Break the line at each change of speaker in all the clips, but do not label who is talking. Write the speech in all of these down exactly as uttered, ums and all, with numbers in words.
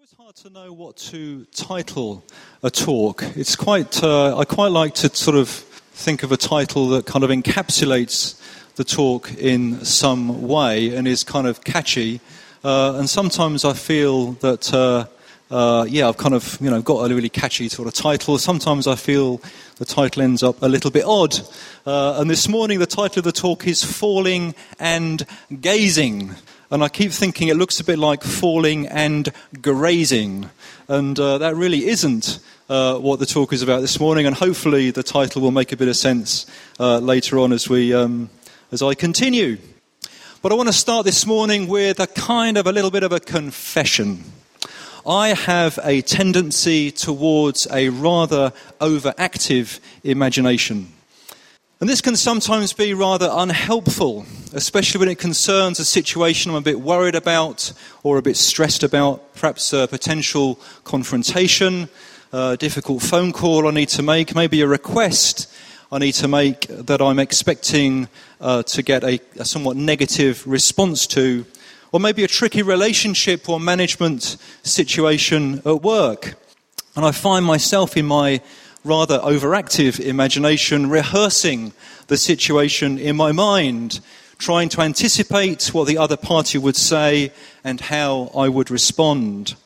always hard to know what to title a talk. It's quite, uh, I quite like to sort of think of a title that kind of encapsulates the talk in some way and is kind of catchy. Uh, and sometimes I feel that, uh, uh, yeah, I've kind of, you know, got a really catchy sort of title. Sometimes I feel the title ends up a little bit odd. Uh, and this morning the title of the talk is Falling and Gazing. And I keep thinking it looks a bit like falling and grazing. And uh, that really isn't uh, what the talk is about this morning. And hopefully the title will make a bit of sense uh, later on as we um, as I continue. But I want to start this morning with a kind of a little bit of a confession. I have a tendency towards a rather overactive imagination. And this can sometimes be rather unhelpful, especially when it concerns a situation I'm a bit worried about or a bit stressed about, perhaps a potential confrontation, a difficult phone call I need to make, maybe a request I need to make that I'm expecting uh, to get a, a somewhat negative response to, or maybe a tricky relationship or management situation at work. And I find myself in my rather overactive imagination rehearsing the situation in my mind, trying to anticipate what the other party would say and how I would respond.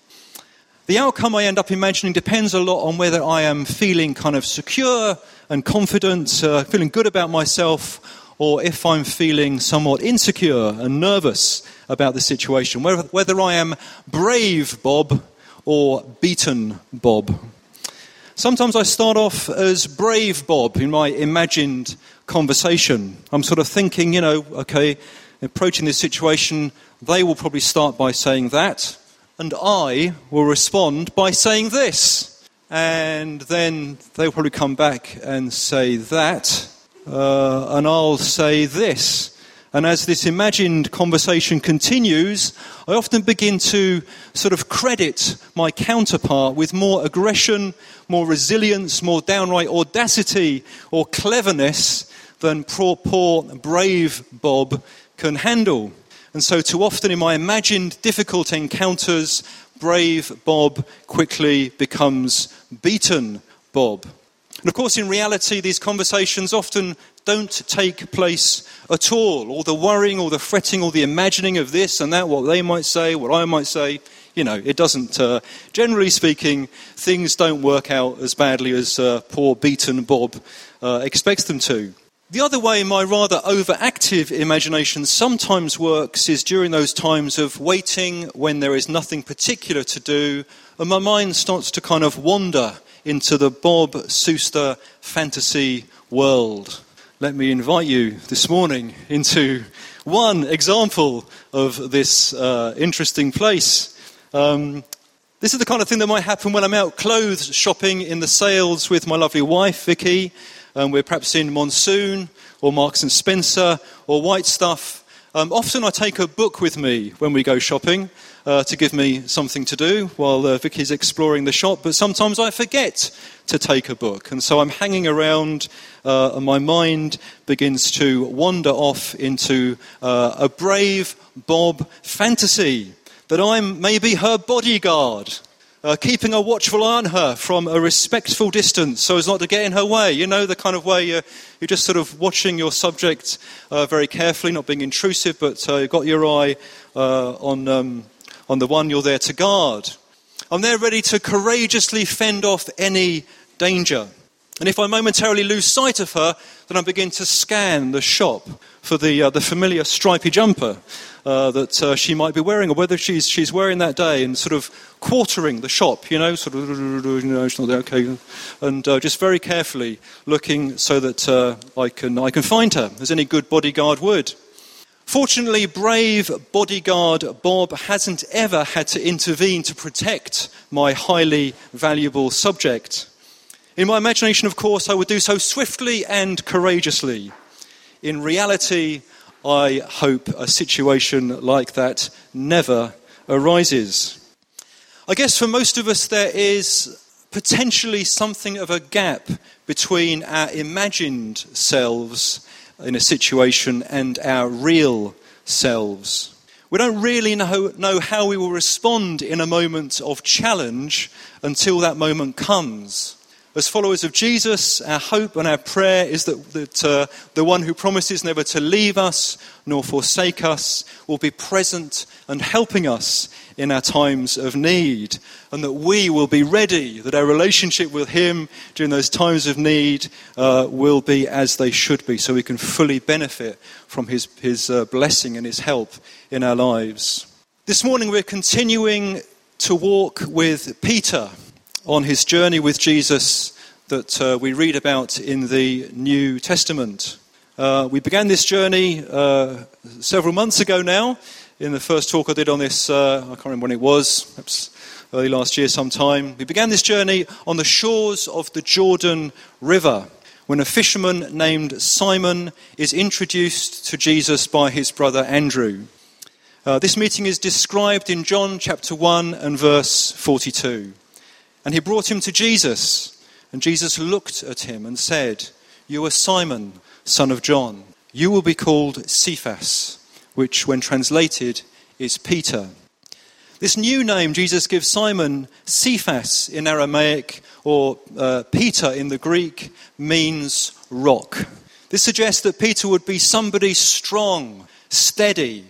The outcome I end up imagining depends a lot on whether I am feeling kind of secure and confident, uh, feeling good about myself, or if I'm feeling somewhat insecure and nervous about the situation, whether, whether I am brave Bob or beaten Bob. Sometimes I start off as brave Bob in my imagined conversation. I'm sort of thinking, you know, okay, approaching this situation, they will probably start by saying that, and I will respond by saying this. And then they'll probably come back and say that, uh, and I'll say this. And as this imagined conversation continues, I often begin to sort of credit my counterpart with more aggression, more resilience, more downright audacity or cleverness than poor, poor, brave Bob can handle. And so too often in my imagined difficult encounters, brave Bob quickly becomes beaten Bob. And of course, in reality, these conversations often don't take place at all. All the worrying, all the fretting, all the imagining of this and that, what they might say, what I might say, you know, it doesn't, uh, generally speaking, things don't work out as badly as uh, poor beaten Bob uh, expects them to. The other way my rather overactive imagination sometimes works is during those times of waiting when there is nothing particular to do and my mind starts to kind of wander into the Bob Sooster fantasy world. Let me invite you this morning into one example of this uh, interesting place. Um, this is the kind of thing that might happen when I'm out clothes shopping in the sales with my lovely wife, Vicky. Um, we're perhaps in Monsoon or Marks and Spencer or White Stuff. Um, often I take a book with me when we go shopping uh, to give me something to do while uh, Vicky's exploring the shop, but sometimes I forget to take a book. And so I'm hanging around uh, and my mind begins to wander off into uh, a brave Bob fantasy that I'm maybe her bodyguard, uh, keeping a watchful eye on her from a respectful distance so as not to get in her way. You know, the kind of way you're, you're just sort of watching your subject uh, very carefully, not being intrusive, but uh, you've got your eye uh, on, um, on the one you're there to guard. I'm there ready to courageously fend off any danger. And if I momentarily lose sight of her, then I begin to scan the shop for the uh, the familiar stripy jumper uh, that uh, she might be wearing, or whether she's she's wearing that day, and sort of quartering the shop, you know, sort of, you know, it's not there, okay, and uh, just very carefully looking so that uh, I can I can find her, as any good bodyguard would. Fortunately, brave bodyguard Bob hasn't ever had to intervene to protect my highly valuable subject. In my imagination, of course, I would do so swiftly and courageously. In reality, I hope a situation like that never arises. I guess for most of us there is potentially something of a gap between our imagined selves in a situation and our real selves. We don't really know, know how we will respond in a moment of challenge until that moment comes. As followers of Jesus, our hope and our prayer is that, that uh, the one who promises never to leave us nor forsake us will be present and helping us in our times of need, and that we will be ready, that our relationship with him during those times of need uh, will be as they should be, so we can fully benefit from his, his uh, blessing and his help in our lives. This morning we're continuing to walk with Peter on his journey with Jesus that uh, we read about in the New Testament. Uh, we began this journey uh, several months ago now. In the first talk I did on this, uh, I can't remember when it was, perhaps early last year sometime. We began this journey on the shores of the Jordan River, when a fisherman named Simon is introduced to Jesus by his brother Andrew. Uh, this meeting is described in John chapter one and verse forty-two. And he brought him to Jesus, and Jesus looked at him and said, "You are Simon, son of John. You will be called Cephas," which when translated is Peter. This new name Jesus gives Simon, Cephas in Aramaic, or uh, Peter in the Greek, means rock. This suggests that Peter would be somebody strong, steady,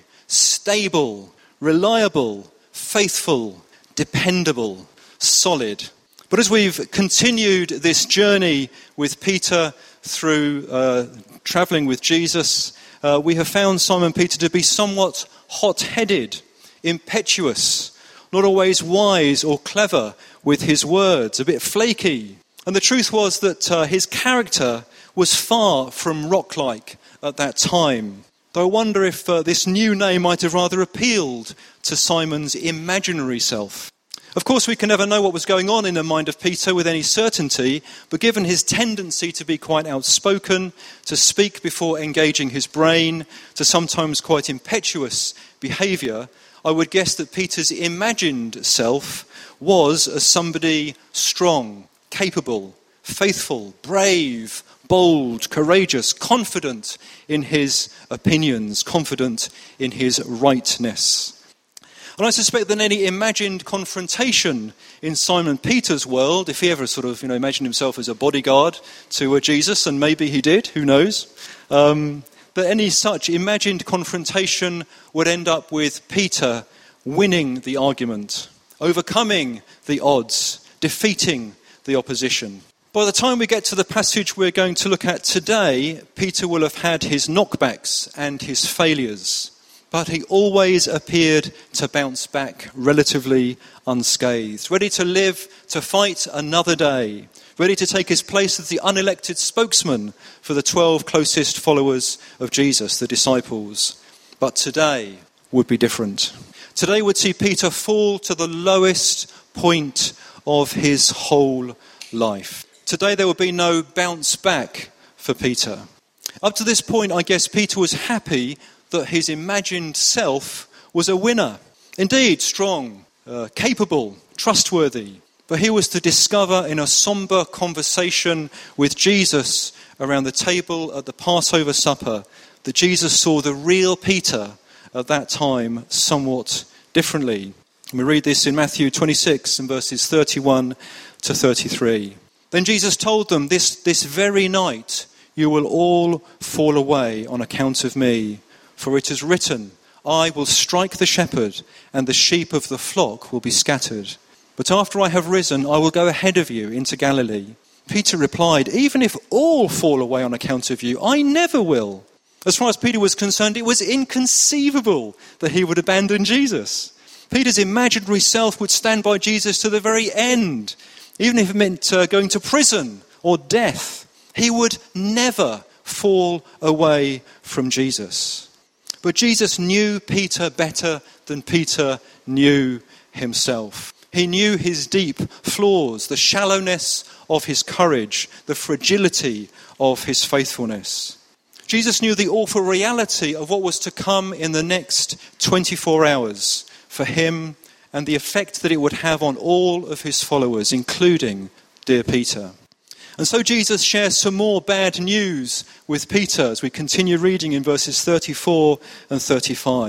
stable, reliable, faithful, dependable, solid. But as we've continued this journey with Peter through uh, travelling with Jesus, uh, we have found Simon Peter to be somewhat hot-headed, impetuous, not always wise or clever with his words, a bit flaky. And the truth was that uh, his character was far from rock-like at that time. Though I wonder if uh, this new name might have rather appealed to Simon's imaginary self. Of course, we can never know what was going on in the mind of Peter with any certainty, but given his tendency to be quite outspoken, to speak before engaging his brain, to sometimes quite impetuous behaviour, I would guess that Peter's imagined self was as somebody strong, capable, faithful, brave, bold, courageous, confident in his opinions, confident in his rightness. And I suspect that any imagined confrontation in Simon Peter's world, if he ever sort of, you know, imagined himself as a bodyguard to uh, Jesus, and maybe he did, who knows, um, that any such imagined confrontation would end up with Peter winning the argument, overcoming the odds, defeating the opposition. By the time we get to the passage we're going to look at today, Peter will have had his knockbacks and his failures. But he always appeared to bounce back relatively unscathed, ready to live, to fight another day, ready to take his place as the unelected spokesman for the twelve closest followers of Jesus, the disciples. But today would be different. Today would see Peter fall to the lowest point of his whole life. Today there would be no bounce back for Peter. Up to this point, I guess Peter was happy that his imagined self was a winner. Indeed, strong, uh, capable, trustworthy. But he was to discover in a sombre conversation with Jesus around the table at the Passover supper that Jesus saw the real Peter at that time somewhat differently. And we read this in Matthew twenty-six and verses thirty-one to thirty-three. Then Jesus told them, this, this very night you will all fall away on account of me. For it is written, I will strike the shepherd, and the sheep of the flock will be scattered. But after I have risen, I will go ahead of you into Galilee. Peter replied, even if all fall away on account of you, I never will. As far as Peter was concerned, it was inconceivable that he would abandon Jesus. Peter's imaginary self would stand by Jesus to the very end, even if it meant uh, going to prison or death. He would never fall away from Jesus. But Jesus knew Peter better than Peter knew himself. He knew his deep flaws, the shallowness of his courage, the fragility of his faithfulness. Jesus knew the awful reality of what was to come in the next twenty-four hours for him and the effect that it would have on all of his followers, including dear Peter. And so Jesus shares some more bad news with Peter as we continue reading in verses thirty-four and thirty-five.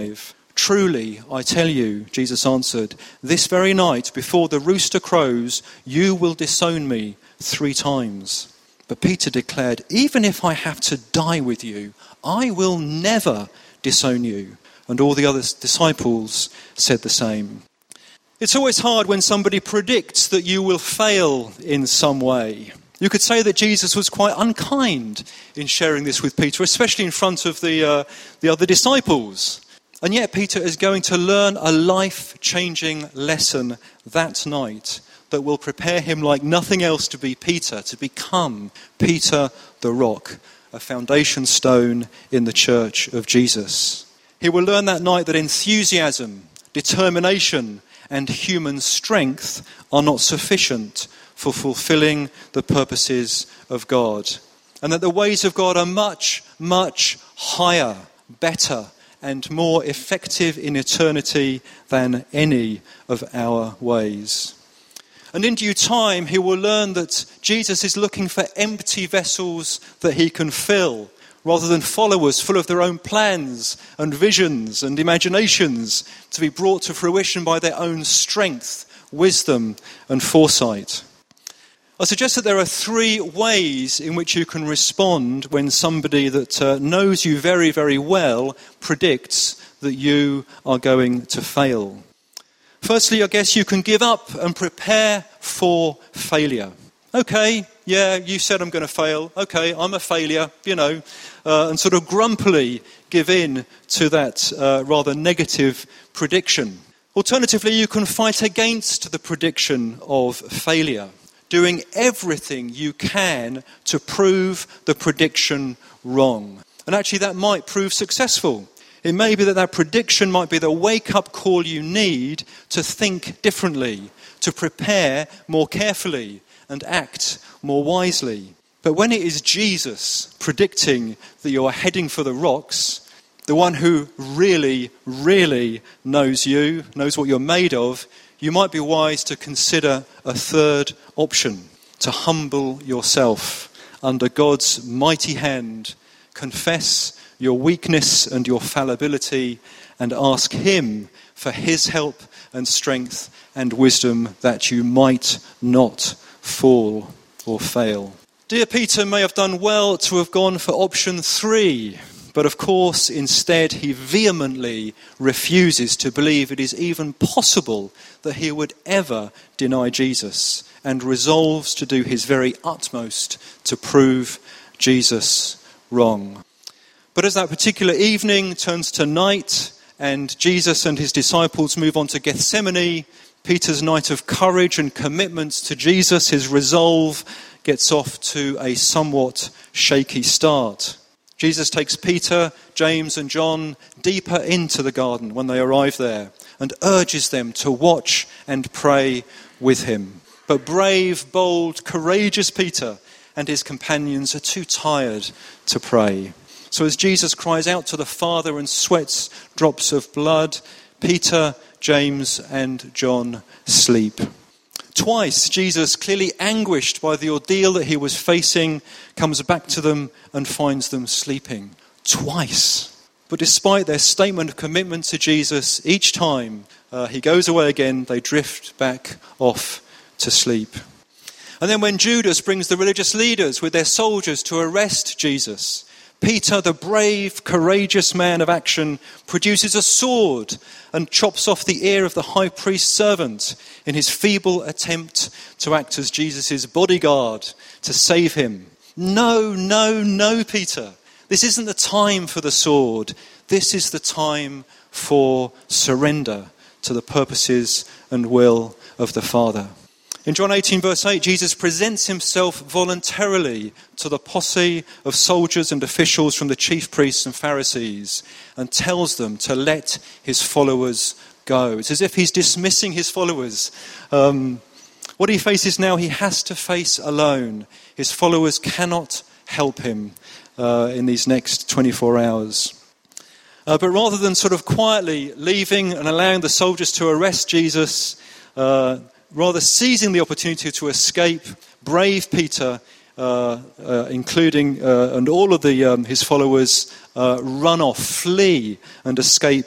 Truly, I tell you, Jesus answered, this very night before the rooster crows, you will disown me three times. But Peter declared, even if I have to die with you, I will never disown you. And all the other disciples said the same. It's always hard when somebody predicts that you will fail in some way. You could say that Jesus was quite unkind in sharing this with Peter, especially in front of the uh, the other disciples. And yet Peter is going to learn a life-changing lesson that night that will prepare him like nothing else to be Peter, to become Peter the Rock, a foundation stone in the church of Jesus. He will learn that night that enthusiasm, determination, and human strength are not sufficient for fulfilling the purposes of God. And that the ways of God are much, much higher, better, and more effective in eternity than any of our ways. And in due time, he will learn that Jesus is looking for empty vessels that he can fill, rather than followers full of their own plans and visions and imaginations to be brought to fruition by their own strength, wisdom, and foresight. I suggest that there are three ways in which you can respond when somebody that uh, knows you very, very well predicts that you are going to fail. Firstly, I guess you can give up and prepare for failure. Okay, yeah, you said I'm going to fail. Okay, I'm a failure, you know, uh, and sort of grumpily give in to that uh, rather negative prediction. Alternatively, you can fight against the prediction of failure, doing everything you can to prove the prediction wrong. And actually that might prove successful. It may be that that prediction might be the wake-up call you need to think differently, to prepare more carefully and act more wisely. But when it is Jesus predicting that you are heading for the rocks, the one who really, really knows you, knows what you're made of, you might be wise to consider a third option, to humble yourself under God's mighty hand, confess your weakness and your fallibility, and ask him for his help and strength and wisdom that you might not fall or fail. Dear Peter may have done well to have gone for option three, but of course instead he vehemently refuses to believe it is even possible that he would ever deny Jesus, and resolves to do his very utmost to prove Jesus wrong. But as that particular evening turns to night and Jesus and his disciples move on to Gethsemane, Peter's night of courage and commitment to Jesus, his resolve, gets off to a somewhat shaky start. Jesus takes Peter, James and John deeper into the garden when they arrive there and urges them to watch and pray with him. But brave, bold, courageous Peter and his companions are too tired to pray. So as Jesus cries out to the Father and sweats drops of blood, Peter, James and John sleep. Twice, Jesus, clearly anguished by the ordeal that he was facing, comes back to them and finds them sleeping. Twice. But despite their statement of commitment to Jesus, each time uh, he goes away again, they drift back off to sleep. And then when Judas brings the religious leaders with their soldiers to arrest Jesus, Peter, the brave, courageous man of action, produces a sword and chops off the ear of the high priest's servant in his feeble attempt to act as Jesus' bodyguard to save him. No, no, no, Peter. This isn't the time for the sword. This is the time for surrender to the purposes and will of the Father. In John eighteen verse eight, Jesus presents himself voluntarily to the posse of soldiers and officials from the chief priests and Pharisees and tells them to let his followers go. It's as if he's dismissing his followers. Um, what he faces now, he has to face alone. His followers cannot help him uh, in these next twenty-four hours. Uh, but rather than sort of quietly leaving and allowing the soldiers to arrest Jesus, uh, rather seizing the opportunity to escape, brave Peter, uh, uh, including uh, and all of the um, his followers, uh, run off, flee and escape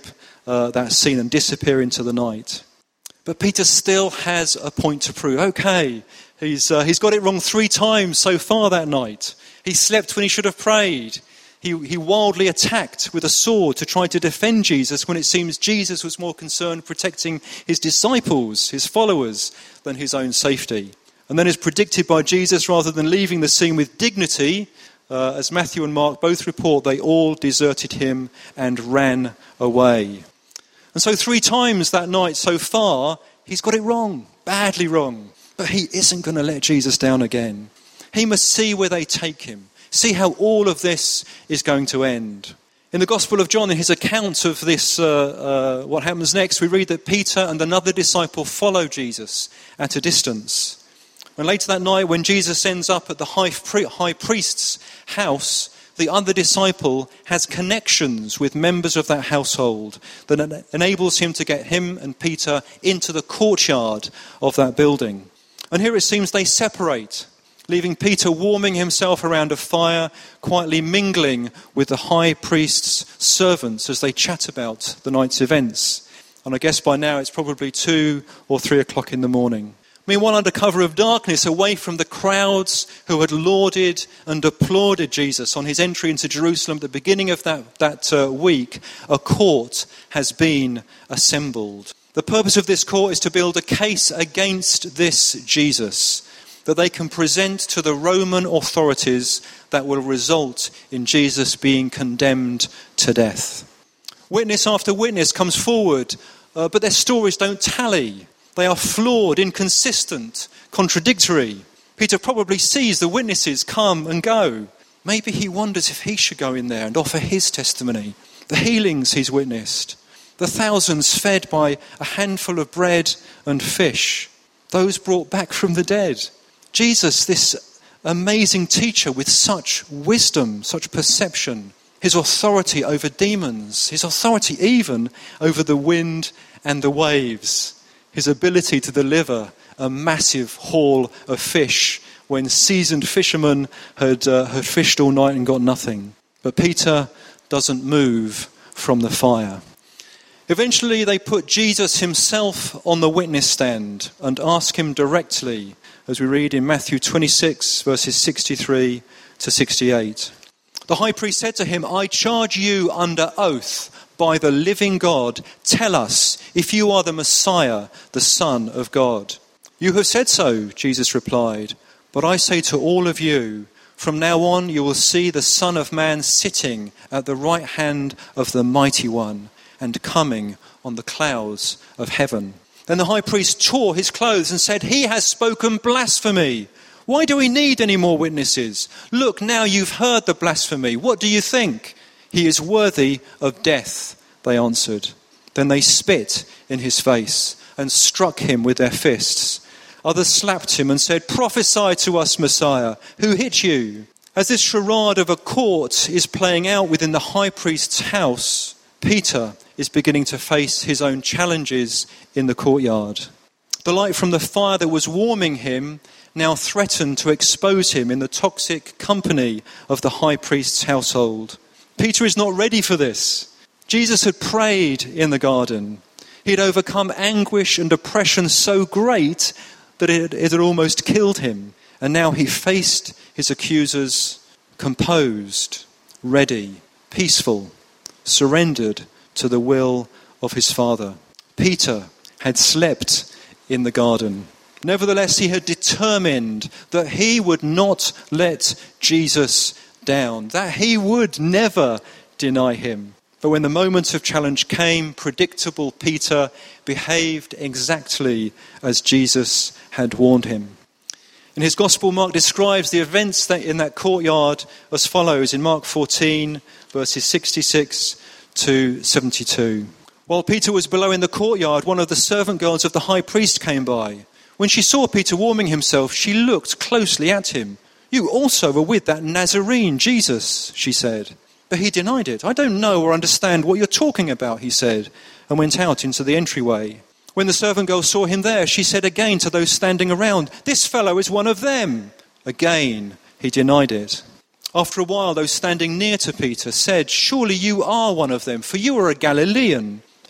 uh, that scene and disappear into the night. But Peter still has a point to prove. Okay, he's, uh, he's got it wrong three times so far that night. He slept when he should have prayed. He, he wildly attacked with a sword to try to defend Jesus when it seems Jesus was more concerned protecting his disciples, his followers, than his own safety. And then, as predicted by Jesus, rather than leaving the scene with dignity, uh, as Matthew and Mark both report, they all deserted him and ran away. And so three times that night so far, he's got it wrong, badly wrong. But he isn't going to let Jesus down again. He must see where they take him. See how all of this is going to end. In the Gospel of John, in his account of this, uh, uh, what happens next, we read that Peter and another disciple follow Jesus at a distance. And later that night, when Jesus ends up at the high, pri- high priest's house, the other disciple has connections with members of that household that en- enables him to get him and Peter into the courtyard of that building. And here it seems they separate, leaving Peter warming himself around a fire, quietly mingling with the high priest's servants as they chat about the night's events. And I guess by now it's probably two or three o'clock in the morning. Meanwhile, under cover of darkness, away from the crowds who had lauded and applauded Jesus on his entry into Jerusalem at the beginning of that, that uh, week, a court has been assembled. The purpose of this court is to build a case against this Jesus that they can present to the Roman authorities that will result in Jesus being condemned to death. Witness after witness comes forward, uh, but their stories don't tally. They are flawed, inconsistent, contradictory. Peter probably sees the witnesses come and go. Maybe he wonders if he should go in there and offer his testimony. The healings he's witnessed. The thousands fed by a handful of bread and fish. Those brought back from the dead. Jesus, this amazing teacher with such wisdom, such perception. His authority over demons. His authority even over the wind and the waves. His ability to deliver a massive haul of fish when seasoned fishermen had, uh, had fished all night and got nothing. But Peter doesn't move from the fire. Eventually they put Jesus himself on the witness stand and ask him directly, as we read in Matthew twenty-six, verses sixty-three to sixty-eight. The high priest said to him, "I charge you under oath by the living God, tell us if you are the Messiah, the Son of God." "You have said so," Jesus replied, "but I say to all of you, from now on you will see the Son of Man sitting at the right hand of the Mighty One and coming on the clouds of heaven." Then the high priest tore his clothes and said, "He has spoken blasphemy. Why do we need any more witnesses? Look, now you've heard the blasphemy. What do you think?" "He is worthy of death," they answered. Then they spit in his face and struck him with their fists. Others slapped him and said, "Prophesy to us, Messiah. Who hit you?" As this charade of a court is playing out within the high priest's house, Peter is beginning to face his own challenges in the courtyard. The light from the fire that was warming him now threatened to expose him in the toxic company of the high priest's household. Peter is not ready for this. Jesus had prayed in the garden. He had overcome anguish and oppression so great that it, it had almost killed him. And now he faced his accusers composed, ready, peaceful, surrendered to the will of his Father. Peter had slept in the garden. Nevertheless, he had determined that he would not let Jesus down, that he would never deny him. But when the moment of challenge came, predictable Peter behaved exactly as Jesus had warned him. In his gospel, Mark describes the events that in that courtyard as follows in Mark fourteen, verses sixty-six to seventy-two. While Peter was below in the courtyard, one of the servant girls of the high priest came by. When she saw Peter warming himself, she looked closely at him. "You also were with that Nazarene, Jesus," she said. But he denied it. "I don't know or understand what you're talking about," he said, and went out into the entryway. When the servant girl saw him there, she said again to those standing around, "This fellow is one of them." Again, he denied it. After a while, those standing near to Peter said, "Surely you are one of them, for you are a Galilean."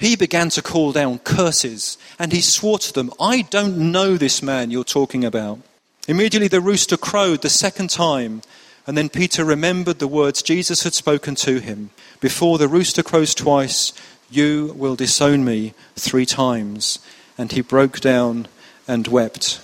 he began to call down curses, and he swore to them, "I don't know this man you're talking about." Immediately the rooster crowed the second time, and then Peter remembered the words Jesus had spoken to him. "Before the rooster crows twice, you will disown me three times." And he broke down and wept.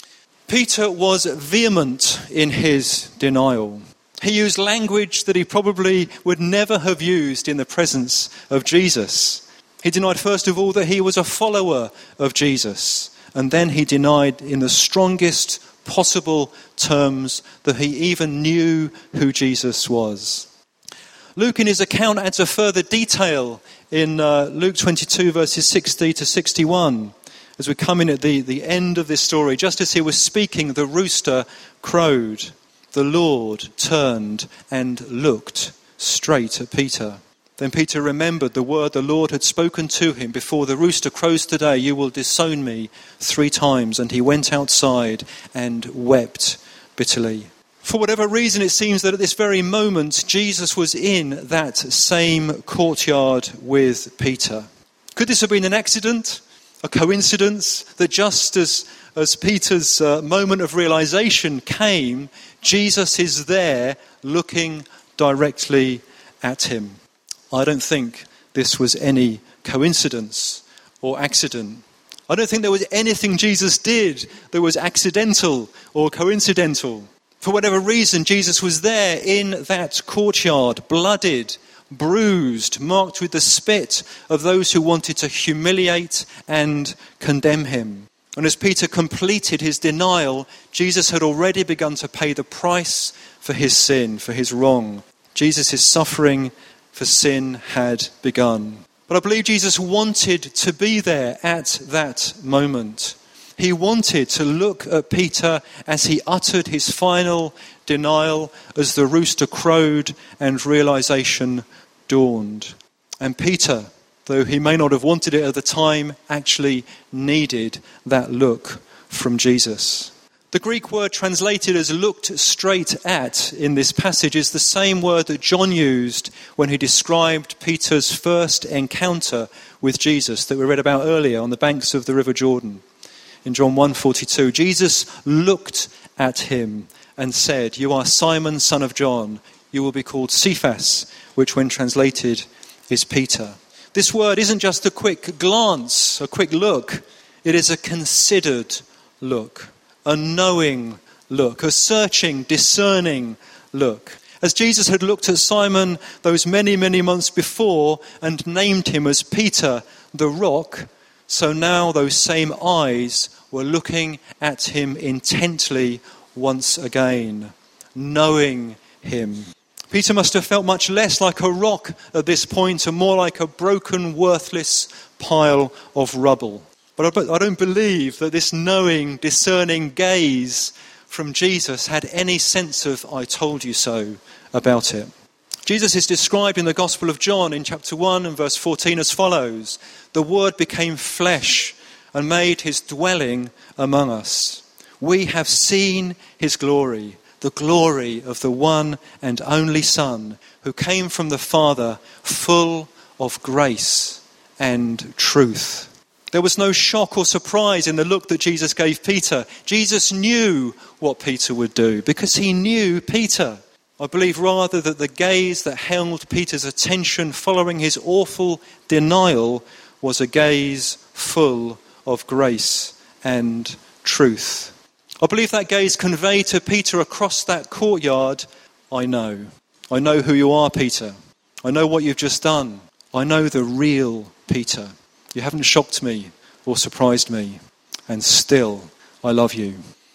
Peter was vehement in his denial. He used language that he probably would never have used in the presence of Jesus. He denied, first of all, that he was a follower of Jesus. And then he denied in the strongest possible terms that he even knew who Jesus was. Luke in his account adds a further detail in uh, Luke twenty-two verses sixty to sixty-one. As we come in at the, the end of this story, just as he was speaking, the rooster crowed. The Lord turned and looked straight at Peter. Then Peter remembered the word the Lord had spoken to him. "Before the rooster crows today, you will disown me three times." And he went outside and wept bitterly. For whatever reason, it seems that at this very moment, Jesus was in that same courtyard with Peter. Could this have been an accident? A coincidence? That just as, as Peter's uh, moment of realization came, Jesus is there looking directly at him. I don't think this was any coincidence or accident. I don't think there was anything Jesus did that was accidental or coincidental. For whatever reason, Jesus was there in that courtyard, bloodied, bruised, marked with the spit of those who wanted to humiliate and condemn him. And as Peter completed his denial, Jesus had already begun to pay the price for his sin, for his wrong. Jesus' suffering for sin had begun. But I believe Jesus wanted to be there at that moment. He wanted to look at Peter as he uttered his final denial, as the rooster crowed and realization dawned. And Peter, though he may not have wanted it at the time, actually needed that look from Jesus. The Greek word translated as "looked straight at" in this passage is the same word that John used when he described Peter's first encounter with Jesus that we read about earlier on the banks of the River Jordan. In John one forty-two, Jesus looked at him and said, "You are Simon, son of John. You will be called Cephas," which when translated is Peter. This word isn't just a quick glance, a quick look. It is a considered look, a knowing look, a searching, discerning look. As Jesus had looked at Simon those many, many months before and named him as Peter, the rock, so now those same eyes were looking at him intently once again, knowing him. Peter must have felt much less like a rock at this point and more like a broken, worthless pile of rubble. But I don't believe that this knowing, discerning gaze from Jesus had any sense of "I told you so" about it. Jesus is described in the Gospel of John in chapter one and verse fourteen as follows: "The Word became flesh and made his dwelling among us. We have seen his glory, the glory of the one and only Son, who came from the Father, full of grace and truth." There was no shock or surprise in the look that Jesus gave Peter. Jesus knew what Peter would do because he knew Peter. I believe rather that the gaze that held Peter's attention following his awful denial was a gaze full of grace and truth. I believe that gaze conveyed to Peter across that courtyard, "I know. I know who you are, Peter. I know what you've just done. I know the real Peter. You haven't shocked me or surprised me. And still, I love you."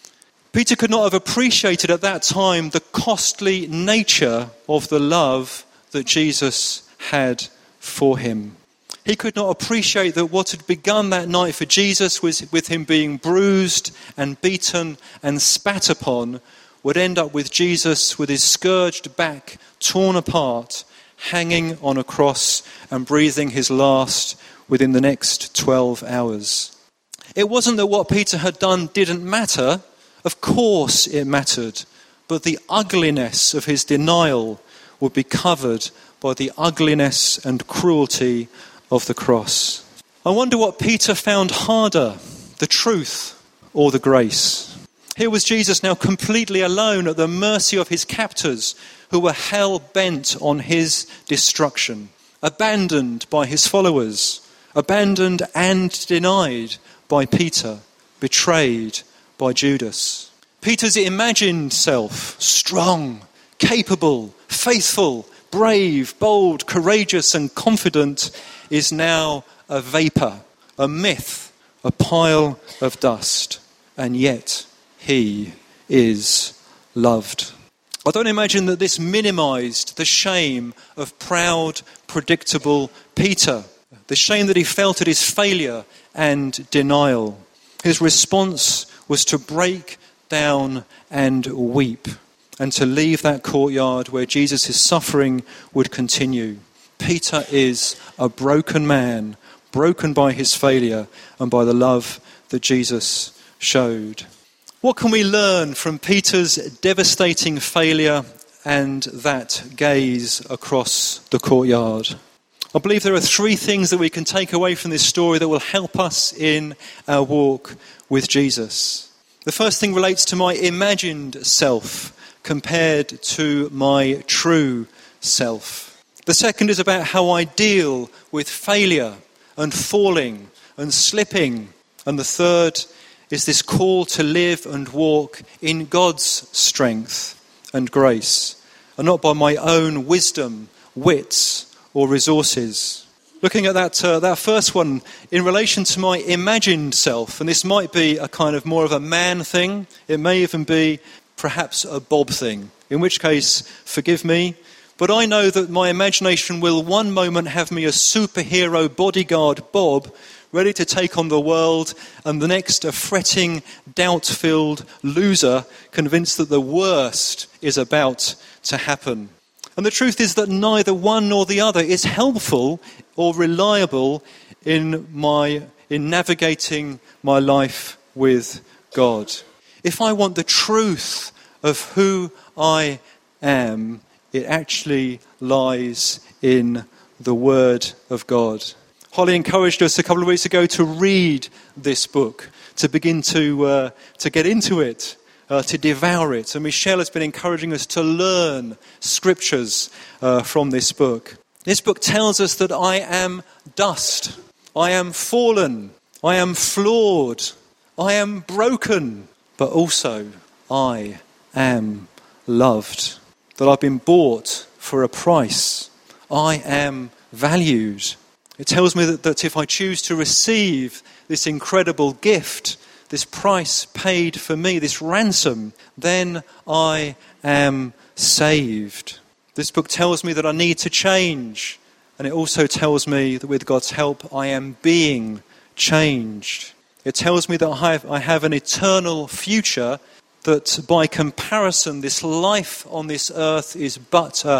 Peter could not have appreciated at that time the costly nature of the love that Jesus had for him. He could not appreciate that what had begun that night for Jesus was with him being bruised and beaten and spat upon would end up with Jesus with his scourged back torn apart, hanging on a cross and breathing his last within the next twelve hours. It wasn't that what Peter had done didn't matter. Of course it mattered. But the ugliness of his denial would be covered by the ugliness and cruelty of the cross. I wonder what Peter found harder, the truth or the grace. Here was Jesus now completely alone at the mercy of his captors who were hell-bent on his destruction, abandoned by his followers, abandoned and denied by Peter, betrayed by Judas. Peter's imagined self, strong, capable, faithful, brave, bold, courageous and confident, is now a vapor, a myth, a pile of dust. And yet he is loved. I don't imagine that this minimized the shame of proud, predictable Peter, the shame that he felt at his failure and denial. His response was to break down and weep and to leave that courtyard where Jesus' suffering would continue. Peter is a broken man, broken by his failure and by the love that Jesus showed. What can we learn from Peter's devastating failure and that gaze across the courtyard? I believe there are three things that we can take away from this story that will help us in our walk with Jesus. The first thing relates to my imagined self compared to my true self. The second is about how I deal with failure and falling and slipping. And the third is this call to live and walk in God's strength and grace, and not by my own wisdom, wits, or resources. Looking at that uh, that first one in relation to my imagined self, and this might be a kind of more of a man thing, it may even be perhaps a Bob thing, in which case, forgive me, but I know that my imagination will one moment have me a superhero bodyguard Bob, ready to take on the world, and the next a fretting, doubt-filled loser, convinced that the worst is about to happen. And the truth is that neither one nor the other is helpful or reliable in my in navigating my life with God. If I want the truth of who I am, it actually lies in the Word of God. Holly encouraged us a couple of weeks ago to read this book, to begin to uh, to get into it. Uh, to devour it. And Michelle has been encouraging us to learn scriptures uh, from this book. This book tells us that I am dust. I am fallen. I am flawed. I am broken. But also, I am loved. That I've been bought for a price. I am valued. It tells me that, that if I choose to receive this incredible gift, this price paid for me, this ransom, then I am saved. This book tells me that I need to change. And it also tells me that with God's help, I am being changed. It tells me that I have, I have an eternal future, that by comparison, this life on this earth is but a,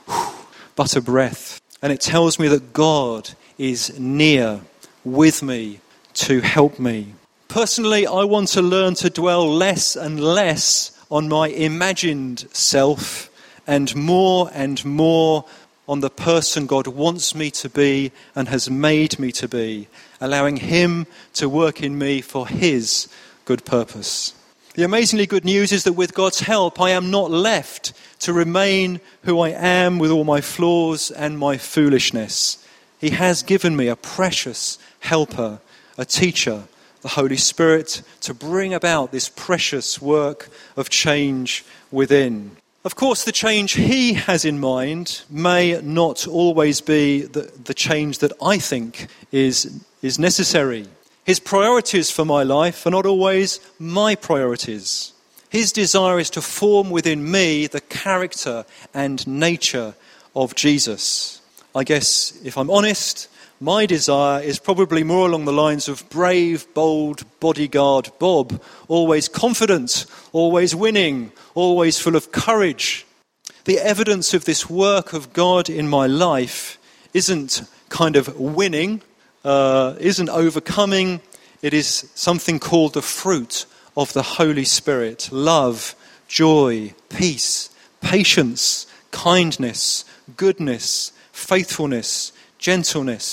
but a breath. And it tells me that God is near with me to help me. Personally, I want to learn to dwell less and less on my imagined self and more and more on the person God wants me to be and has made me to be, allowing him to work in me for his good purpose. The amazingly good news is that with God's help, I am not left to remain who I am with all my flaws and my foolishness. He has given me a precious helper, a teacher, the Holy Spirit, to bring about this precious work of change within. Of course, the change he has in mind may not always be the, the change that I think is, is necessary. His priorities for my life are not always my priorities. His desire is to form within me the character and nature of Jesus. I guess, if I'm honest, my desire is probably more along the lines of brave, bold bodyguard Bob, always confident, always winning, always full of courage. The evidence of this work of God in my life isn't kind of winning, uh, isn't overcoming. It is something called the fruit of the Holy Spirit: love, joy, peace, patience, kindness, goodness, faithfulness, gentleness,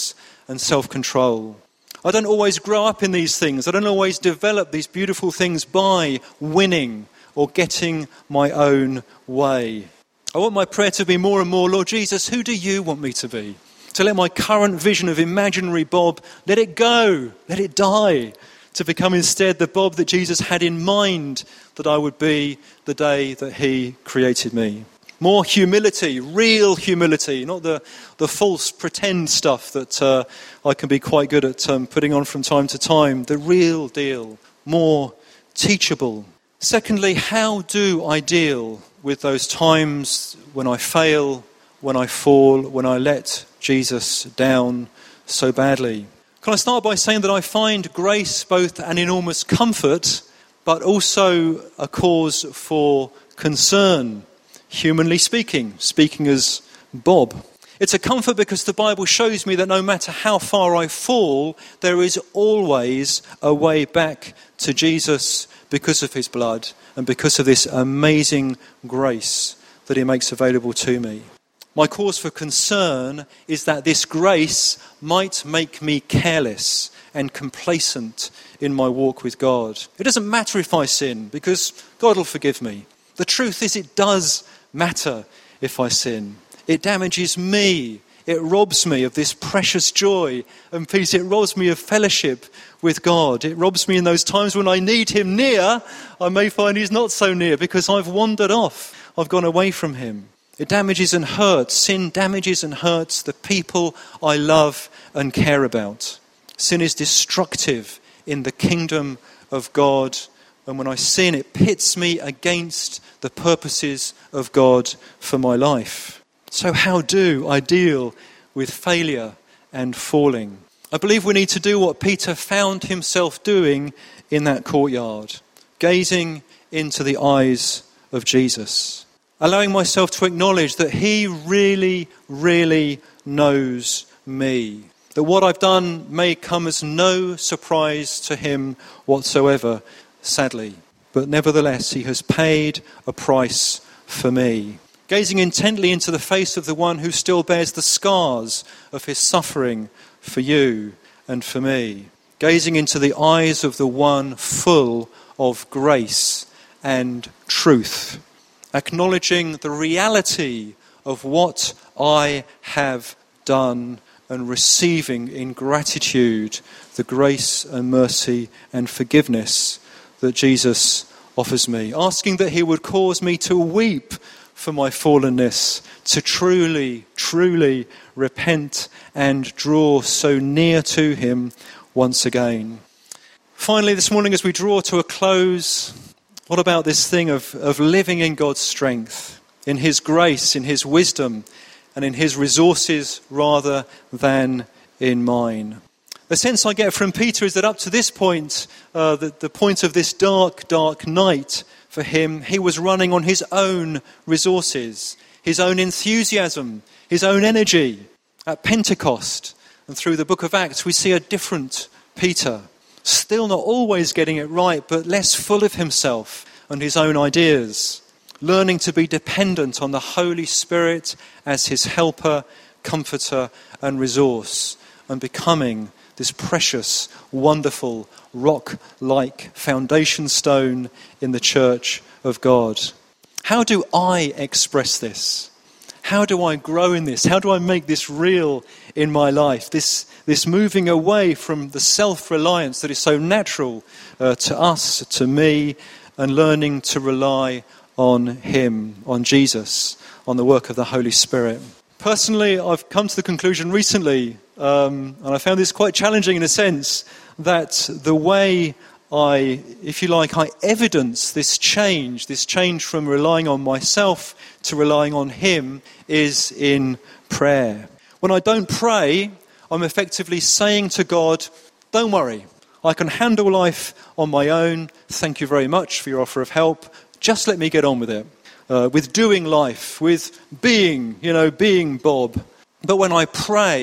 and self-control. I don't always grow up in these things. I don't always develop these beautiful things by winning or getting my own way. I want my prayer to be more and more, Lord Jesus, who do you want me to be? To let my current vision of imaginary Bob, let it go, let it die, to become instead the Bob that Jesus had in mind that I would be the day that he created me. More humility, real humility, not the, the false pretend stuff that uh, I can be quite good at um, putting on from time to time. The real deal, more teachable. Secondly, how do I deal with those times when I fail, when I fall, when I let Jesus down so badly? Can I start by saying that I find grace both an enormous comfort, but also a cause for concern, humanly speaking, speaking as Bob. It's a comfort because the Bible shows me that no matter how far I fall, there is always a way back to Jesus because of his blood and because of this amazing grace that he makes available to me. My cause for concern is that this grace might make me careless and complacent in my walk with God. It doesn't matter if I sin because God will forgive me. The truth is it does matter if I sin. It damages me. It robs me of this precious joy and peace. It robs me of fellowship with God. It robs me in those times when I need him near. I may find he's not so near because I've wandered off. I've gone away from him. It damages and hurts. Sin damages and hurts the people I love and care about. Sin is destructive in the kingdom of God. And when I sin, it pits me against the purposes of God for my life. So how do I deal with failure and falling? I believe we need to do what Peter found himself doing in that courtyard, gazing into the eyes of Jesus, allowing myself to acknowledge that he really, really knows me, that what I've done may come as no surprise to him whatsoever, sadly, but nevertheless he has paid a price for me. Gazing intently into the face of the one who still bears the scars of his suffering for you and for me. Gazing into the eyes of the one full of grace and truth. Acknowledging the reality of what I have done and receiving in gratitude the grace and mercy and forgiveness that Jesus offers me. Asking that he would cause me to weep for my fallenness, to truly, truly repent and draw so near to him once again. Finally, this morning as we draw to a close, what about this thing of, of living in God's strength, in his grace, in his wisdom, and in his resources rather than in mine? The sense I get from Peter is that up to this point, uh, the, the point of this dark, dark night for him, he was running on his own resources, his own enthusiasm, his own energy. At Pentecost and through the book of Acts, we see a different Peter, still not always getting it right, but less full of himself and his own ideas, learning to be dependent on the Holy Spirit as his helper, comforter and resource, and becoming this precious, wonderful, rock-like foundation stone in the church of God. How do I express this? How do I grow in this? How do I make this real in my life? This, this moving away from the self-reliance that is so natural uh, to us, to me, and learning to rely on him, on Jesus, on the work of the Holy Spirit. Personally, I've come to the conclusion recently, um, and I found this quite challenging in a sense, that the way I, if you like, I evidence this change, this change from relying on myself to relying on him, is in prayer. When I don't pray, I'm effectively saying to God, don't worry, I can handle life on my own. Thank you very much for your offer of help. Just let me get on with it. Uh, with doing life, with being, you know, being Bob. But when I pray,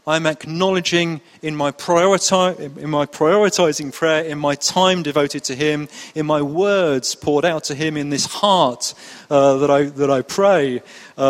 I'm acknowledging in my prioriti- in my prioritizing prayer, in my time devoted to him, in my words poured out to him, in this heart uh, that I that I pray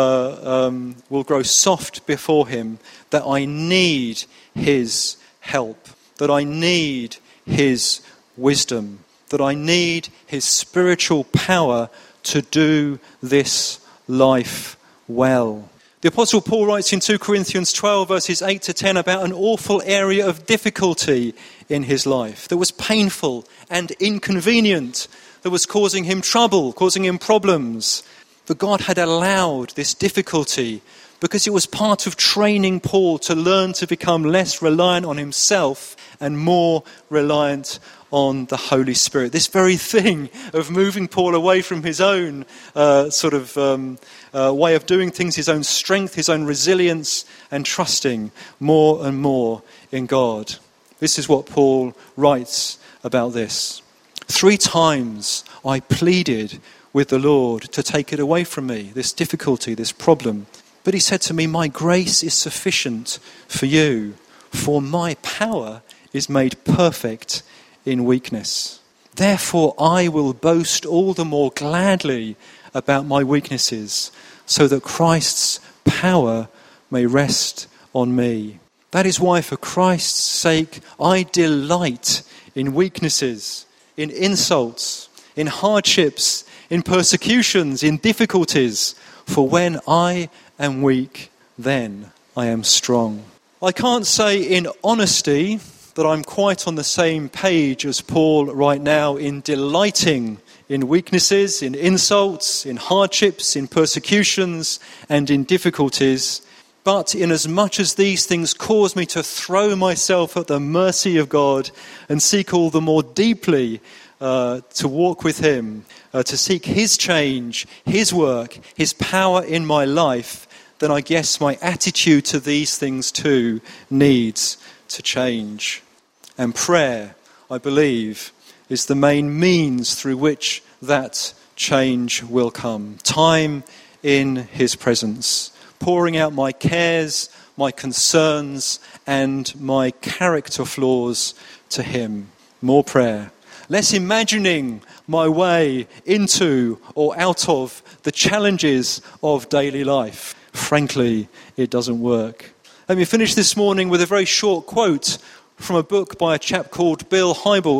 uh, um, will grow soft before him, that I need his help, that I need his wisdom, that I need his spiritual power to do this life well. The Apostle Paul writes in two Corinthians twelve verses eight to ten about an awful area of difficulty in his life that was painful and inconvenient, that was causing him trouble, causing him problems. But God had allowed this difficulty because it was part of training Paul to learn to become less reliant on himself and more reliant on the Holy Spirit. This very thing of moving Paul away from his own uh, sort of um, uh, way of doing things, his own strength, his own resilience, and trusting more and more in God. This is what Paul writes about this. Three times I pleaded with the Lord to take it away from me, this difficulty, this problem. But he said to me, my grace is sufficient for you, for my power is made perfect in weakness. Therefore I will boast all the more gladly about my weaknesses, so that Christ's power may rest on me. That is why for Christ's sake I delight in weaknesses, in insults, in hardships, in persecutions, in difficulties. For when I am weak, then I am strong. I can't say in honesty that I'm quite on the same page as Paul right now in delighting in weaknesses, in insults, in hardships, in persecutions, and in difficulties. But inasmuch as these things cause me to throw myself at the mercy of God and seek all the more deeply uh, to walk with him, uh, to seek his change, his work, his power in my life, then I guess my attitude to these things too needs to change. And prayer, I believe, is the main means through which that change will come. Time in his presence, pouring out my cares, my concerns, and my character flaws to him. More prayer. Less imagining my way into or out of the challenges of daily life. Frankly, it doesn't work. Let me finish this morning with a very short quote from a book by a chap called Bill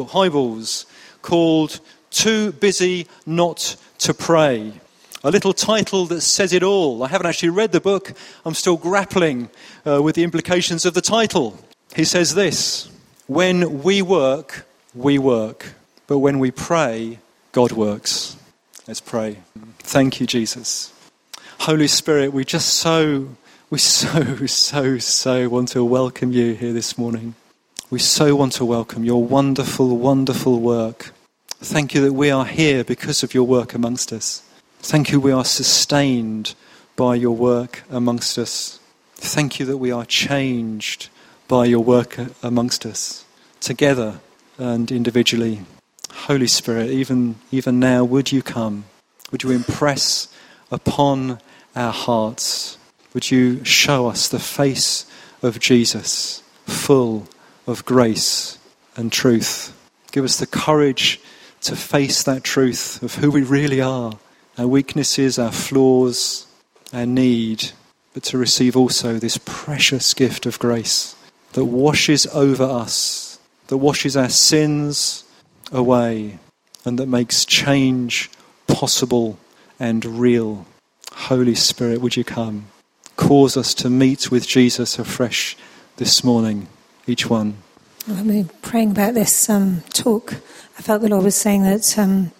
Hybels called Too Busy Not to Pray. A little title that says it all. I haven't actually read the book. I'm still grappling uh, with the implications of the title. He says this: when we work, we work. But when we pray, God works. Let's pray. Thank you, Jesus. Holy Spirit, we just so, we so, so, so want to welcome you here this morning. We so want to welcome your wonderful, wonderful work. Thank you that we are here because of your work amongst us. Thank you we are sustained by your work amongst us. Thank you that we are changed by your work amongst us, together and individually. Holy Spirit, even, even now, would you come? Would you impress upon our hearts? Would you show us the face of Jesus, full of grace and truth? Give us the courage to face that truth of who we really are, our weaknesses, our flaws, our need, but to receive also this precious gift of grace that washes over us, that washes our sins away, and that makes change possible and real. Holy Spirit, would you come? Cause us to meet with Jesus afresh this morning, each one.
When we were praying about this um, talk, I felt the Lord was saying that um,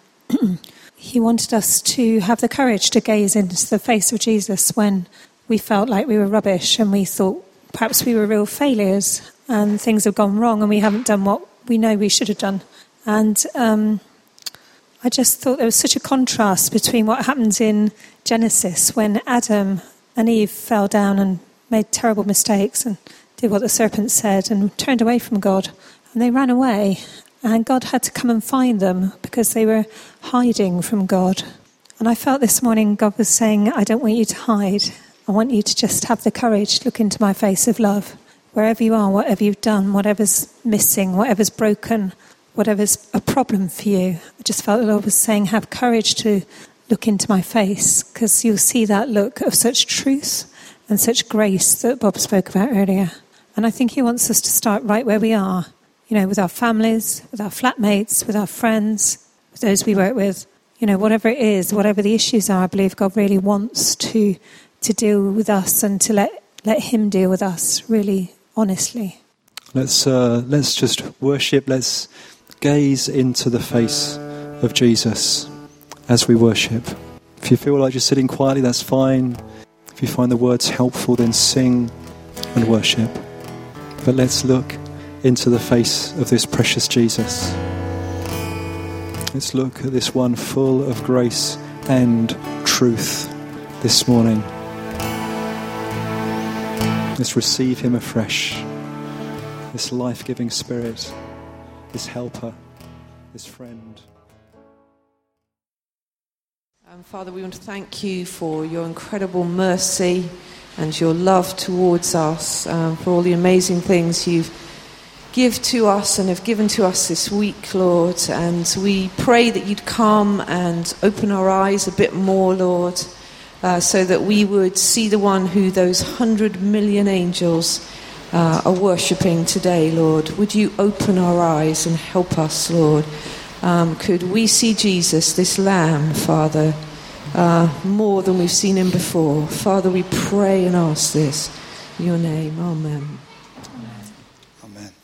he wanted us to have the courage to gaze into the face of Jesus when we felt like we were rubbish and we thought perhaps we were real failures and things have gone wrong and we haven't done what we know we should have done. And um, I just thought there was such a contrast between what happens in Genesis when Adam and Eve fell down and made terrible mistakes and did what the serpent said and turned away from God. And they ran away. And God had to come and find them because they were hiding from God. And I felt this morning God was saying, I don't want you to hide. I want you to just have the courage to look into my face of love. wherever you are, whatever you've done, whatever's missing, whatever's broken, whatever's a problem for you, I just felt the Lord was saying, have courage to look into my face, because you'll see that look of such truth and such grace that Bob spoke about earlier. And I think he wants us to start right where we are, you know, with our families, with our flatmates, with our friends, with those we work with, you know, whatever it is, whatever the issues are, I believe God really wants to to deal with us and to let, let him deal with us really honestly.
Let's uh, let's just worship, let's gaze into the face of Jesus as we worship. If you feel like just sitting quietly, that's fine. If you find the words helpful, then sing and worship. But let's look into the face of this precious Jesus. Let's look at this one full of grace and truth this morning. Let's receive him afresh. This life-giving Spirit, this helper, this friend.
Um, Father, we want to thank you for your incredible mercy and your love towards us, um, for all the amazing things you've give to us and have given to us this week, Lord. And we pray that you'd come and open our eyes a bit more, Lord, uh, so that we would see the one who those hundred million angels uh, are worshipping today, Lord. Would you open our eyes and help us, Lord? Um, could we see Jesus, this Lamb, Father, uh, more than we've seen him before? Father, we pray and ask this in your name. Amen.
Amen.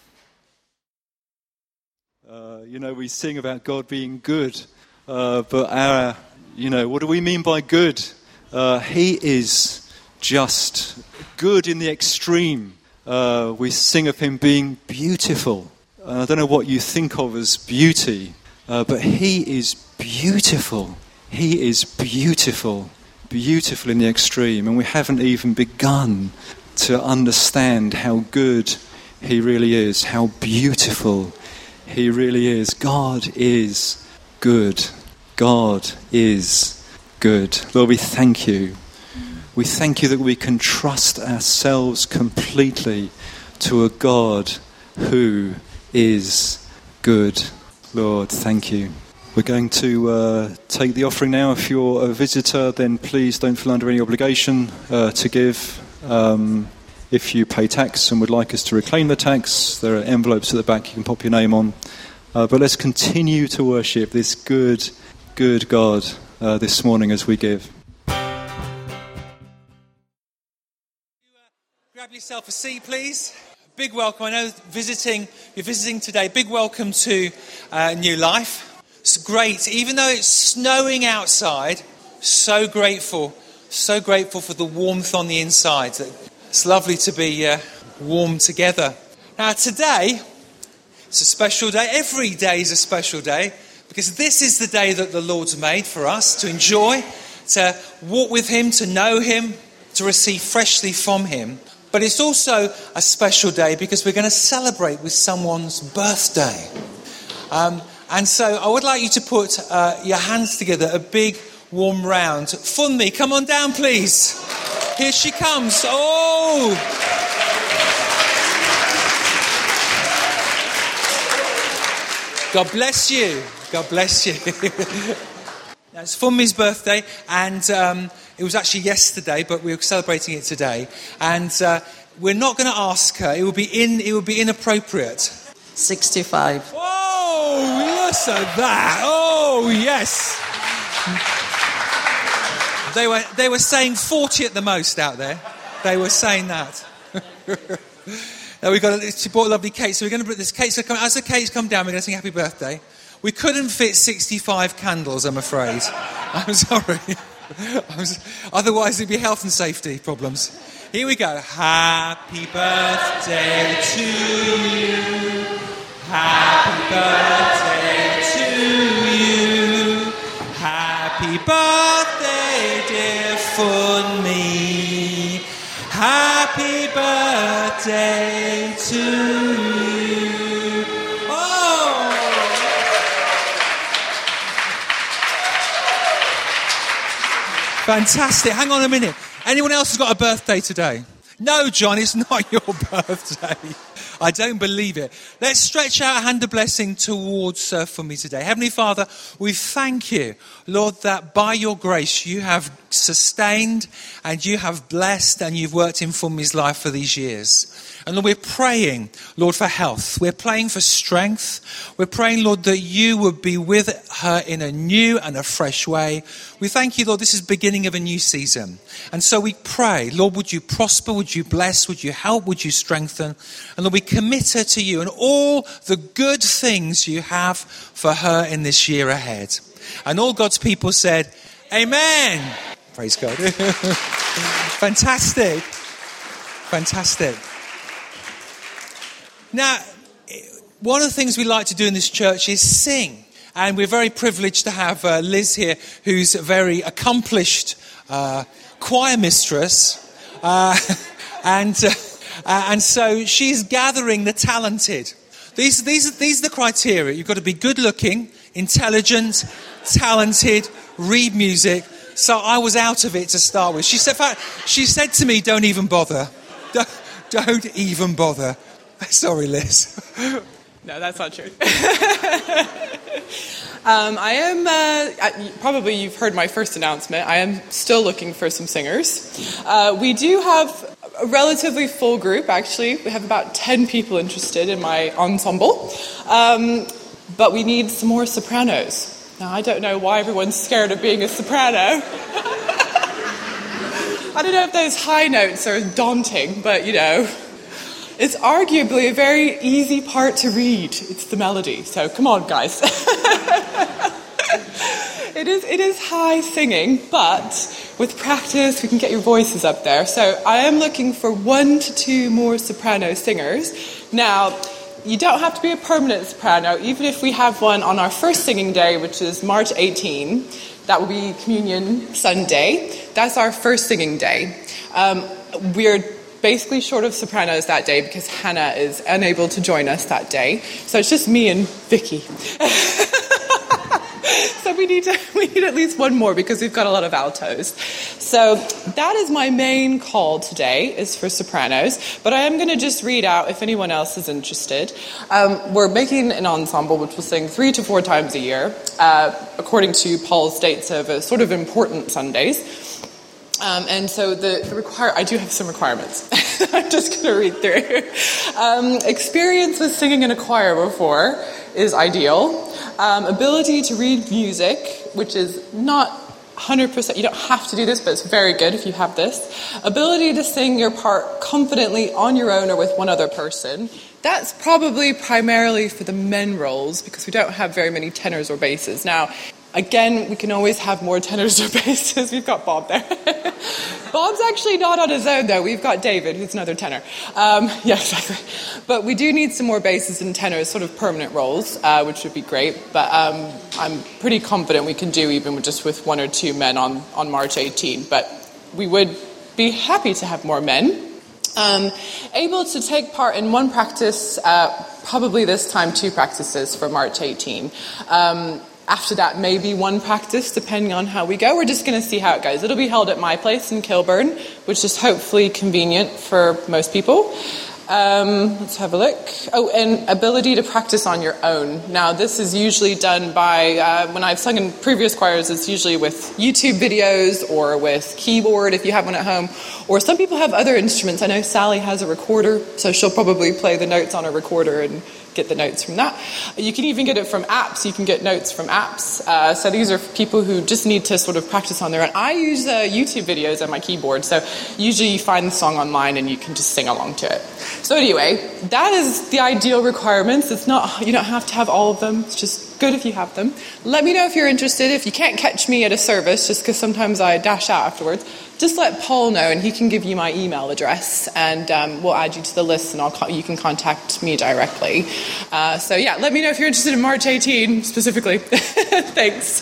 Uh, you know, we sing about God being good, uh, but our, you know, what do we mean by good? Uh, he is just good in the extreme. Uh, we sing of him being beautiful. Uh, I don't know what you think of as beauty, uh, but he is beautiful. He is beautiful, beautiful in the extreme, and we haven't even begun to understand how good he really is, how beautiful he really is. God is good. God is good. Lord, we thank you. We thank you that we can trust ourselves completely to a God who is good. Lord, thank you. We're going to uh, take the offering now. If you're a visitor, then please don't feel under any obligation uh, to give. Um, if you pay tax and would like us to reclaim the tax, there are envelopes at the back you can pop your name on. Uh, but let's continue to worship this good, good God uh, this morning as we give.
Grab yourself a seat, please. Big welcome. I know visiting, you're visiting today. Big welcome to uh, New Life. It's great. Even though it's snowing outside, so grateful. So grateful for the warmth on the inside. It's lovely to be uh, warm together. Now today, it's a special day. Every day is a special day because this is the day that the Lord's made for us to enjoy, to walk with him, to know him, to receive freshly from him. But it's also a special day because we're going to celebrate with someone's birthday. Um, and so I would like you to put uh, your hands together, a big warm round. Funmi, come on down, please. Here she comes. Oh! God bless you. God bless you. Now, it's Funmi's birthday, and um, it was actually yesterday, but we're celebrating it today. And uh, we're not going to ask her. It would be in. It would be inappropriate.
sixty-five.
Whoa! Listen at that. Oh yes. They were. They were saying forty at the most out there. They were saying that. Now we've got. She bought a lovely cake, so we're going to put this cake. So come, as the cakes come down, we're going to sing Happy Birthday. We couldn't fit sixty-five candles, I'm afraid. I'm sorry. Otherwise, it'd be health and safety problems. Here we go. Happy birthday to you. Happy birthday to you. Happy birthday, dear Funmi. Happy birthday to you. Oh! Fantastic. Hang on a minute. Anyone else has got a birthday today? No, John, it's not your birthday. I don't believe it. Let's stretch out a hand of blessing towards uh, for me today. Heavenly Father, we thank you, Lord, that by your grace you have sustained and you have blessed and you've worked in Funmi's life for these years. And Lord, we're praying, Lord, for health. We're praying for strength. We're praying, Lord, that you would be with her in a new and a fresh way. We thank you, Lord, this is the beginning of a new season. And so we pray, Lord, would you prosper? Would you bless? Would you help? Would you strengthen? And Lord, we commit her to you and all the good things you have for her in this year ahead. And all God's people said, amen. Praise God. Fantastic. Fantastic. Now, one of the things we like to do in this church is sing. And we're very privileged to have uh, Liz here, who's a very accomplished uh, choir mistress. Uh, and uh, and so she's gathering the talented. These, these, these are the criteria. You've got to be good looking, intelligent, talented, read music. So I was out of it to start with. She said, she said to me, don't even bother. Don't, don't even bother. Sorry, Liz.
No, that's not true. um, I am, uh, probably you've heard my first announcement, I am still looking for some singers. Uh, we do have a relatively full group, actually. We have about ten people interested in my ensemble. Um, but we need some more sopranos. Now, I don't know why everyone's scared of being a soprano. I don't know if those high notes are daunting, but, you know, it's arguably a very easy part to read. It's the melody. So come on, guys. it is it is high singing, but with practice, we can get your voices up there. So I am looking for one to two more soprano singers. Now, you don't have to be a permanent soprano. Even if we have one on our first singing day, which is March eighteenth, that will be Communion Sunday. That's our first singing day. Um, we're basically short of sopranos that day because Hannah is unable to join us that day. So it's just me and Vicky. So we need to, we need at least one more because we've got a lot of altos. So that is my main call today, is for sopranos. But I am going to just read out if anyone else is interested. Um, we're making an ensemble which will sing three to four times a year, uh, according to Paul's dates of a sort of important Sundays. Um, and so the, the require I do have some requirements. I'm just going to read through. Um, experience with singing in a choir before is ideal. Um, ability to read music, which is not one hundred percent. You don't have to do this, but it's very good if you have this. Ability to sing your part confidently on your own or with one other person. That's probably primarily for the men roles because we don't have very many tenors or basses. Now, again, we can always have more tenors or basses. We've got Bob there. Bob's actually not on his own, though. We've got David, who's another tenor. Um, yeah, exactly. But we do need some more basses and tenors, sort of permanent roles, uh, which would be great. But um, I'm pretty confident we can do even with just with one or two men on, on March eighteenth. But we would be happy to have more men. Um, able to take part in one practice, uh, probably this time two practices for March eighteenth. Um, After that, maybe one practice, depending on how we go. We're just going to see how it goes. It'll be held at my place in Kilburn, which is hopefully convenient for most people. Um, let's have a look. Oh, and ability to practice on your own. Now, this is usually done by, uh, when I've sung in previous choirs, it's usually with YouTube videos or with keyboard if you have one at home. Or some people have other instruments. I know Sally has a recorder, so she'll probably play the notes on a recorder and get the notes from that. You can even get it from apps. You can get notes from apps. Uh, so these are people who just need to sort of practice on their own. I use uh, YouTube videos on my keyboard. So usually you find the song online and you can just sing along to it. So anyway, that is the ideal requirements. It's not, you don't have to have all of them. It's just good if you have them. Let me know if you're interested. If you can't catch me at a service, just because sometimes I dash out afterwards, just let Paul know and he can give you my email address and um, we'll add you to the list and I'll co- you can contact me directly. Uh, so yeah, let me know if you're interested in March eighteenth specifically. Thanks.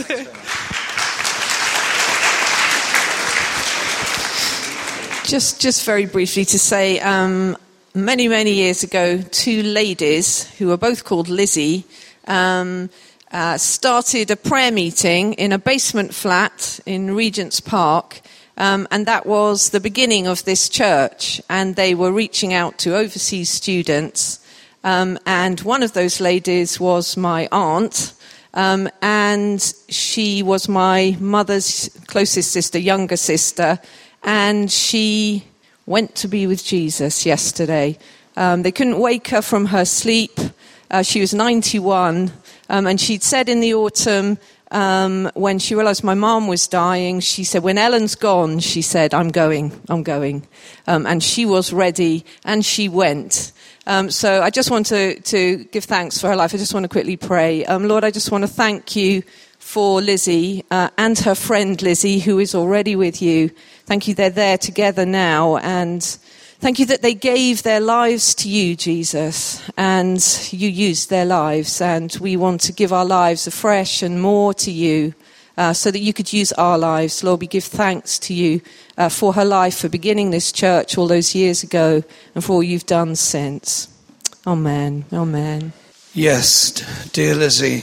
Just, just very briefly to say, um, many, many years ago, two ladies who were both called Lizzie um, uh, started a prayer meeting in a basement flat in Regent's Park. Um, and that was the beginning of this church. And they were reaching out to overseas students. Um, and one of those ladies was my aunt. Um, and she was my mother's closest sister, younger sister. And she went to be with Jesus yesterday. Um, they couldn't wake her from her sleep. Uh, she was ninety-one. Um, and she'd said in the autumn, um, when she realized my mom was dying, she said, when Ellen's gone, she said, I'm going, I'm going. Um, and she was ready, and she went. Um, so I just want to, to give thanks for her life. I just want to quickly pray. Um, Lord, I just want to thank you for Lizzie uh, and her friend Lizzie, who is already with you. Thank you they're there together now, and thank you that they gave their lives to you, Jesus, and you used their lives, and we want to give our lives afresh and more to you uh, so that you could use our lives. Lord, we give thanks to you uh, for her life, for beginning this church all those years ago, and for all you've done since. Amen. Amen.
Yes, dear Lizzie,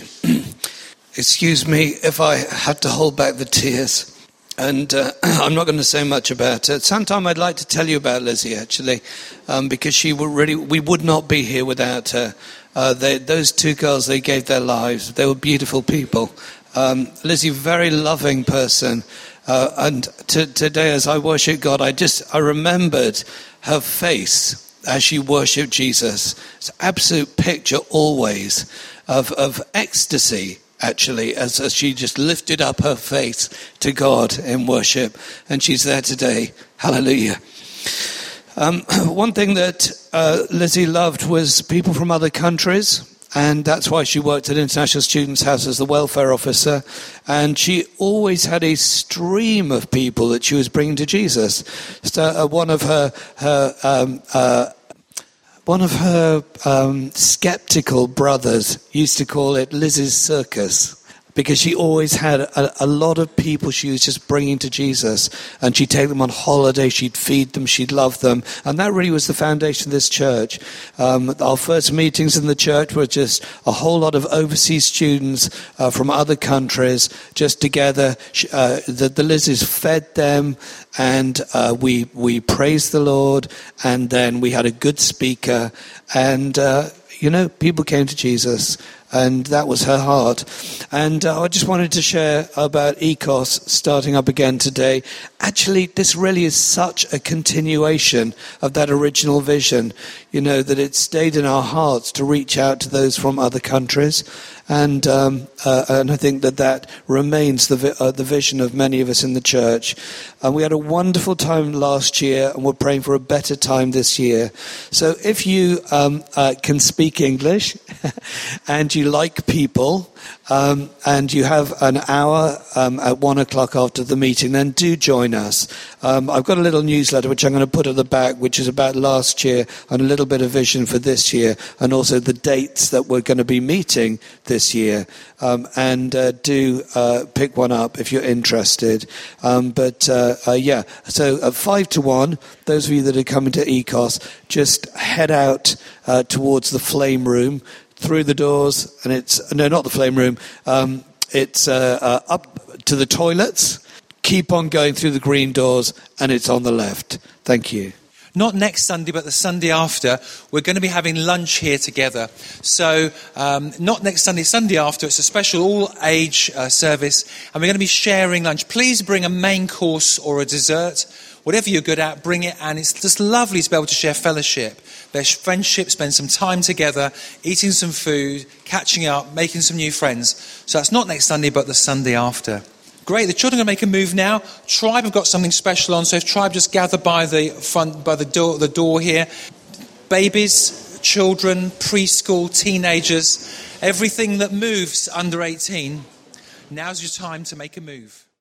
excuse me if I had to hold back the tears. And uh, I'm not going to say much about it. Sometime I'd like to tell you about Lizzie, actually, um, because she would really, we would not be here without her. Uh, they, those two girls, they gave their lives. They were beautiful people. Um, Lizzie, very loving person. Uh, and t- today, as I worship God, I just I remembered her face as she worshipped Jesus. It's an absolute picture always of of ecstasy. Actually, as, as she just lifted up her face to God in worship. And she's there today. Hallelujah. Um, one thing that uh, Lizzie loved was people from other countries. And that's why she worked at International Students' House as the welfare officer. And she always had a stream of people that she was bringing to Jesus. So uh, one of her... her um, uh, One of her um, skeptical brothers used to call it Liz's circus, because she always had a, a lot of people she was just bringing to Jesus, and she'd take them on holiday, she'd feed them, she'd love them, and that really was the foundation of this church. Um, our first meetings in the church were just a whole lot of overseas students uh, from other countries, just together. Uh, the, the Liz's fed them, and uh, we we praised the Lord, and then we had a good speaker, and uh, you know, people came to Jesus. And that was her heart. And uh, I just wanted to share about E C O S starting up again today. Actually, this really is such a continuation of that original vision, you know, that it stayed in our hearts to reach out to those from other countries. And um, uh, and I think that that remains the vi- uh, the vision of many of us in the church. And we had a wonderful time last year, and we're praying for a better time this year. So if you um, uh, can speak English and you like people, um, and you have an hour um, at one o'clock after the meeting, then do join us. Um, I've got a little newsletter which I'm going to put at the back, which is about last year and a little bit of vision for this year, and also the dates that we're going to be meeting this year. Um, and uh, do uh, pick one up if you're interested. Um, but uh, uh, yeah, so uh, five to one, those of you that are coming to E C O S, just head out uh, towards the flame room, through the doors, and it's, no, not the flame room, um, it's uh, uh, up to the toilets, keep on going through the green doors, and it's on the left. Thank you.
Not next Sunday, but the Sunday after, we're going to be having lunch here together. So um, not next Sunday, Sunday after. It's a special all-age uh, service, and we're going to be sharing lunch. Please bring a main course or a dessert. Whatever you're good at, bring it. And it's just lovely to be able to share fellowship. There's friendship, spend some time together, eating some food, catching up, making some new friends. So that's not next Sunday, but the Sunday after. Great, the children are going to make a move now. Tribe have got something special on, so if Tribe just gather by the front, by the door, the door here. Babies, children, preschool, teenagers, everything that moves under eighteen, now's your time to make a move.